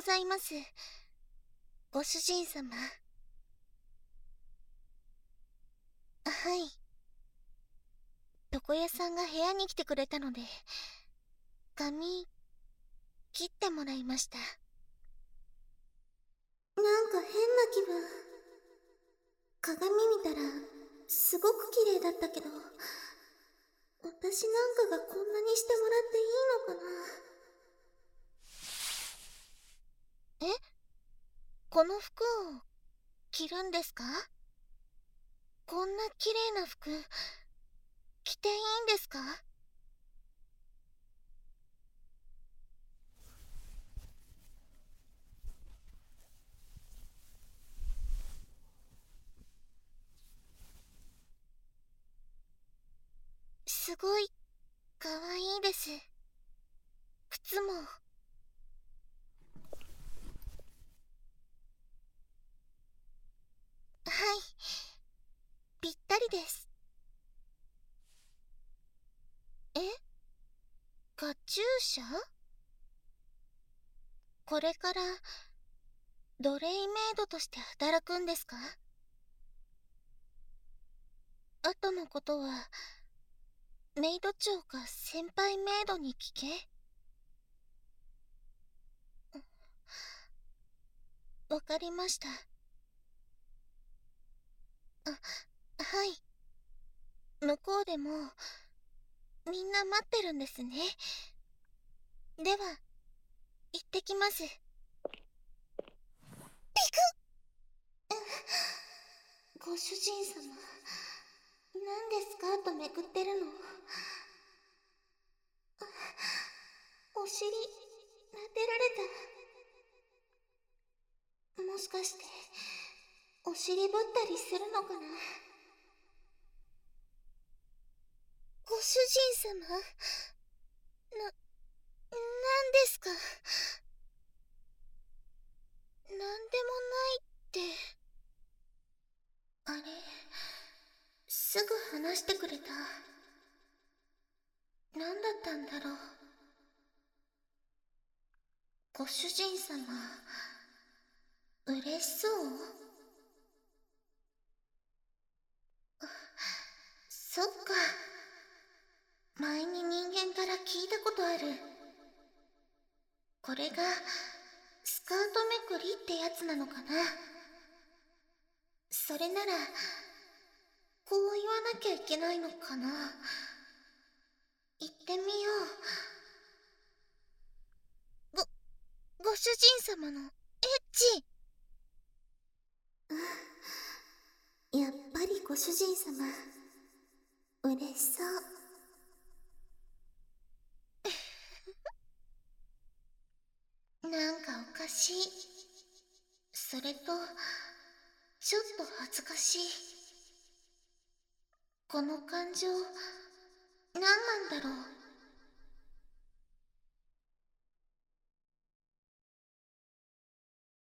ざいます。ご主人様。はい。床屋さんが部屋に来てくれたので、髪、切ってもらいました。 なんか変な気分。鏡見たら、すごく綺麗だったけど、私なんかがこんなにしてもらっていいのかな。え？この服を着るんですか？こんな綺麗な服、着ていいんですか？すごい、かわいいです。靴も。はい、ぴったりです。え？カチューシャ？これから奴隷メイドとして働くんですか？後のことはメイド長か先輩メイドに聞け。わかりました。はい。向こうでもみんな待ってるんですね。では行ってきます。ピな。ご主人様、なんでスカートめくってるの？お尻、撫でられた。もしかして、お尻ぶったりするのかな？ ご主人様、なんですか？なんでもないって。 あれ、すぐ話してくれた。何だったんだろう。ご主人様、嬉しそう？そっか。前に人間から聞いたことある。これがスカートめくりってやつなのかな。それならこう言わなきゃいけないのかな。言ってみよご主人様のエッチ。 やっぱりご主人様、嬉しそう。なんかおかしい。それとちょっと恥ずかしい。この感情、何なんだろう。